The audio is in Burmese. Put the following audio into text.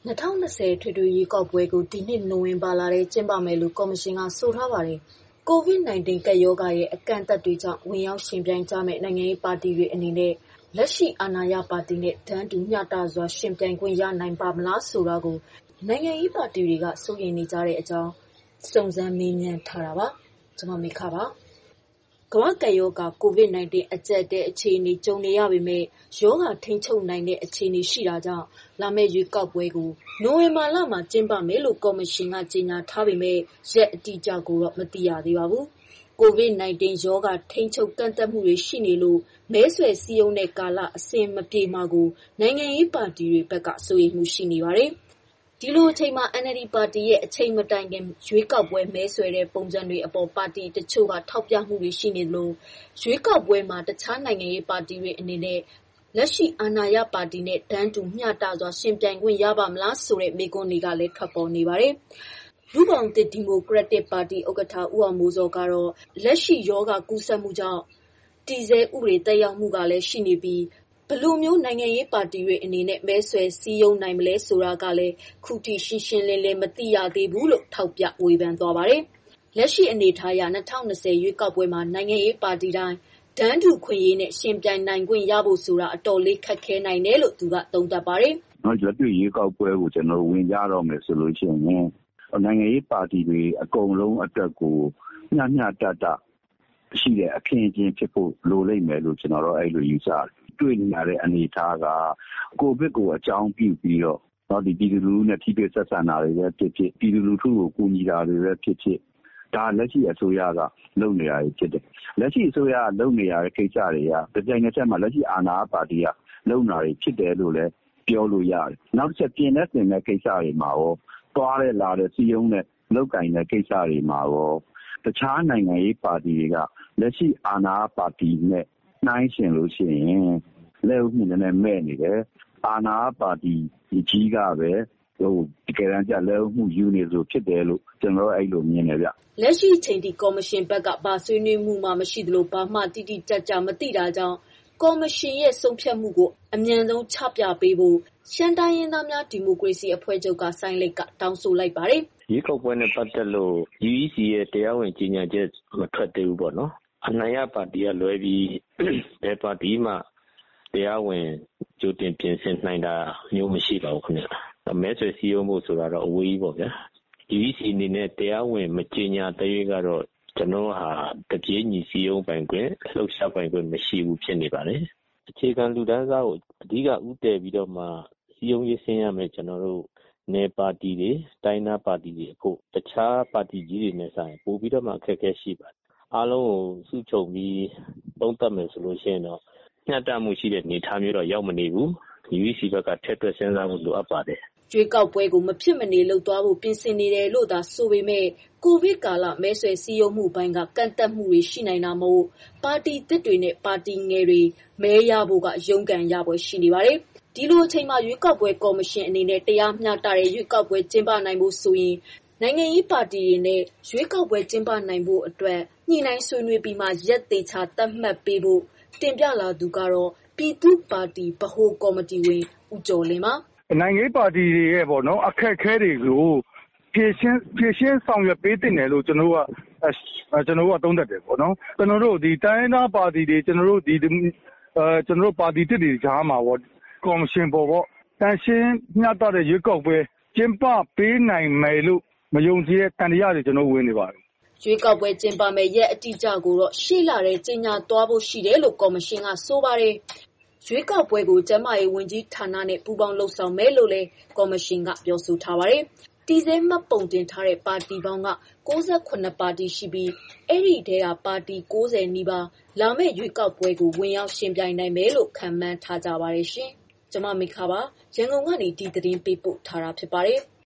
2020 ထွေထွေရွေးကောက်ပွဲကိုဒီနှစ်နိုဝင်ဘာလထဲကျင်းပမယ်လို့ကော်မရှင်ကဆိုထားပါတယ်။ COVID-19 ကပ်ရောဂါရဲ့အကန့်အသတ်တွေကြောင့်ဝင်ရောက်ယှဉ်ပြိုင်ကြမယ့်နိုင်ငံရေးပါတီတွေအနေနဲ့လက်ရှိအာဏာရပါတီနဲ့တန်းတူမျှတစွာယှဉ်ပြိုင်ခွင့်ရနိုင်ပါ့မလားဆိုတာကိုနိုင်ငံရေးပါတီတွေကစိုးရိမ်နေကြတဲ့အကြောင်းစုံစမ်းမေးမြန်းထားတာပါ။ကျွန်မမေခပါကမ္ဘာ့ကပ်ရောဂါ COVID-19 အကျပ်အတည်းအခြေအနေကြုံနေရပေမဲ့ရောဂါထိန်းချုပ်နိုင်တဲ့အခြေအနေရှိတာကြောင့်လာမယ့်ရွေးကောက်ပွဲကိုနိုဝင်ဘာလမှာကျင်းပမယ်လို့ကော်မရှင်ကကြေညာထားပေမဲ့ရက်အတိအကျကိုတော့မသိရသေးပါဘူး။ COVID-19 ရောဂါထိန်းချုပ်ကန့်သတ်မှုတွေရှိနေလို့မဲဆွယ်စည်းရုံးတဲ့ကာလအဆင်မပြေမှာကိုနိုင်ငံရေးပါတီတွေဘက်ကစိုးရိမ်မှုရှိနေပါတယ်။ဒီလိုအချိန်မှာ NLD ပါတီရဲ့အချိန်မတိုင်ခင်ရွေးကောက်ပွဲမဲဆွယ်တဲ့ပုံစံတွေအပေါ်ပါတီတချို့ကထောက်ပြမှုတွေရှိနေလို့ရွေးကောက်ပွဲမှာတခြားနိုင်ငံရေးပါတီတွေအနေနဲ့လက်ရှိအာဏာရပါတီနဲ့တန်းတူမျှတစွာယှဉ်ပြိုင်ခွင့်ရပါမလားဆိုတဲ့မေးခွန်းတွေကလည်းထွက်ပေါ်နေပါတယ်။လူ့ဘောင်သစ်ဒီမိုကရက်တစ်ပါတီဥက္ကဋ္ဌဦးအောင်မိုးဇော်ကတော့လက်ရှိရောဂါကူးစက်မှုကြောင့်တည်ဆဲဥပဒေသက်ရောက်မှုကလည်းရှိနေပြီးဘယ်လိုမျိုးနိုင်ငံရေးပါတီတွေအနေနဲ့မဲဆွယ်စည်းရုံးနိုင်မလဲဆိုတာကလည်းခုထိရှင်းရှင်းလင်းလင်းမသိရသေးဘူးလို့ထောက်ပြဝေဖန်သွားပါတယ်။လက်ရှိအနေအထားအရ2020ရွေးကောက်ပွဲမှာနိုင်ငံရေးပါတီတိုင်းတန်းတူခွင့်ရေးနဲ့ယှဉ်ပြိုင်နိုင်ခွင့်ရဖို့ဆိုတာအတော်လေးခက်ခဲနိုင်တယ်လို့သူကသုံးသပ်ပါတယ်။လက်တွေ့ရွေးကောက်ပွဲကိုကျွန်တော်ဝင်ကြတော့မယ်ဆိုလို့ရှိရင်နိုင်ငံရေးပါတီတွေအကုန်လုံးအတွက်ကိုမျှမျှတတရှိတဲ့အခင်းအကျင်းဖြစ်ဖို့လိုလိမ့်မယ်လို့ကျွန်တော်တို့အဲ့လိုယူဆတယ်။တွေ့နေရတဲ့အနေအထားကကိုဗစ်ကိုအကြောင်းပြုပြီးတော့ဒီပြည်သူလူထုနဲ့ထိတွေ့ဆက်ဆံတာတွေပဲဖြစ်ဖြစ်ပြည်သူလူထုကိုကူညီတာတွေပဲဖြစ်ဖြစ်ဒါလက်ရှိအစိုးရကလုပ်နေတာဖြစ်တယ်။လက်ရှိအစိုးရကလုပ်နေရတဲ့ကိစ္စတွေကကြိုင်တစ်ချက်မှာလက်ရှိအာဏာပါတီကလုပ်နေတာတွေဖြစ်တယ်လို့လည်းပြောလို့ရတယ်။နောက်တစ်ချက်ပြင်တဲ့ကိစ္စတွေမှာရောသွားတဲ့လာတဲ့စီယုံတဲ့လောက်ကင်တဲ့ကိစ္စတွေမှာရောတခြားနိုင်ငံရေးပါတီတွေကလက်ရှိအာဏာပါတီနဲ့နှိုင်းယှဉ်လို့ရှိရင်လက်ဥမှုနည်းနည်းမဲ့နေတယ်။အာဏာပါတီကြီးကပဲတကယ်တမ်းကျလက်ဥမှုယူနေလို့ဖြစ်တယ်လို့ကျွန်တော်အဲ့လိုမြင်တယ်ဗျ။လက်ရှိအချိန်ထိကော်မရှင်ဘက်ကဘာဆွေးနွေးမှုမှမရှိသလိုဘာမှတိတိကျကျမသိတာကြောင့်ကော်မရှင်ရဲ့ဆုံးဖြတ်မှုကိုအမြန်ဆုံးချပြပေးဖို့ရှမ်းတိုင်းရင်းသားများဒီမိုကရေစီအဖွဲ့ချုပ်ကဆိုင်းလိတ်ကတောင်းဆိုလိုက်ပါတယ်။ရွေးကောက်ပွဲနဲ့ပတ်သက်လို့ UEC ရဲ့တရားဝင်ကြေညာချက်မထွက်သေးဘူးပေါ့နော်။အနိုင်ရပါတီကလွဲပြီးဘယ်ပါတီမှတရားဝင်ကြိုတင်ပြင်ဆင်နိုင်တာမျိုးမရှိပါဘူးခင်ဗျ။မဲဆွယ်စည်းရုံးဖို့ဆိုတာတော့အဝေးကြီးပေါ့ဗျာ။ UEC အနေနဲ့တရားဝင်မကြေညာသေးရကတော့ကျွန်တော်ဟာတပြေးညီစည်းရုံးပိုင်ခွင့်လှုပ်ရှားပိုင်ခွင့်မရှိဘူးဖြစ်နေပါတယ်။အခြေခံလူတန်းစားကိုအဓိကဥတည်ပြီးတော့မှစည်းရုံးရေးဆင်းရမယ်ကျွန်တော်တို့နယ်ပါတီတွေတိုင်းသားပါတီတွေအခုတခြားပါတီကြီးတွေနဲ့ဆိုင်ပို့ပြီးတော့မှအခက်အခဲရှိပါတယ်။အားလုံးကိုစုချုပ်ပြီးသုံးသပ်မယ်ဆိုလို့ရှိရင်တော့ညှတမှုရှိတဲ့အနေအထားမျိုးတော့ရောက်မနေဘူး။ UEC ဘက်ကထက်တွက်စဉ်းစားဖို့လိုအပ်ပါတယ်။ရွေးကောက်ပွဲကိုမဖြစ်မနေလုပ်သွားဖို့ပြင်ဆင်နေတယ်လို့သာဆိုပေမဲ့ကိုဗစ်ကာလမဲဆွယ်စည်းရုံးမှုပိုင်းကကန့်သတ်မှုတွေရှိနိုင်တာမို့ပါတီသစ်တွေနဲ့ပါတီငယ်တွေမဲရဖို့ကရုန်းကန်ရပွဲရှိနေပါတယ်။ဒီလိုအချိန်မှာရွေးကောက်ပွဲကော်မရှင်အနေနဲ့တရားမျှတတဲ့ရွေးကောက်ပွဲကျင်းပနိုင်ဖို့ဆိုရင်နိုင်ငံရေးပါတီတွေနဲ့ရွေးကောက်ပွဲကျင်းပနိုင်ဖို့အတွက်ညှိနှိုင်းဆွေးနွေးပြီးမှရက်သေးချာသတ်မှတ်ပေးဖို့တင်ပြလာသူကတော့ပြည်သူ့ပါတီဗဟိုကော်မတီဝင်ဦးကျော်လင်းပါနိုင်ငံရေးပါတီတွေရဲ့ပေါ့နော်အခက်အခဲတွေကိုဖြည့်ရှင်းဆောင်ရွက်ပေးတင်တယ်လို့ကျွန်တော်ကသုံးသပ်တယ်ပေါ့နော်ကျွန်တော်တို့ဒီတိုင်းသားပါတီတွေကျွန်တော်တို့ပါတီတစ်တွေကြားမှာပေါ့ကော်မရှင်ပေါ်ပေါ့တန်ရှင်းမျှတတဲ့ရွေးကောက်ပွဲကျင်းပပေးနိုင်မယ်လို့မယုံကြည်တဲ့တန်တရားတွေကျွန်တော်ဝင်နေပါတယ်ရွေးကောက်ပွဲကျင်းပမယ်ရက်အတိအကျကိုတော့ရှေ့လာတဲ့ကြေညာသွားဖို့ရှိတယ်လို့ကော်မရှင်ကဆိုပါတယ်ရွေးကောက်ပွဲကိုကျန်းမာရေးဝန်ကြီးဌာနနဲ့ပူးပေါင်းလှုပ်ဆောင်မယ်လို့လည်းကော်မရှင်ကပြောဆိုထားပါတယ်။တည်ဆဲမှတ်ပုံတင်ထားတဲ့ပါတီပေါင်းက68ပါတီရှိပြီးအဲ့ဒီထဲကပါတီ90နီးပါးလာမယ့်ရွေးကောက်ပွဲကိုဝင်ရောက်ရှင်ပြိုင်နိုင်မယ်လို့ခန့်မှန်းထားကြပါတယ်ရှင်။ကျွန်မမိခပါရန်ကုန်ကနေဒီသတင်းပေးပို့ထားတာဖြစ်ပါတယ်။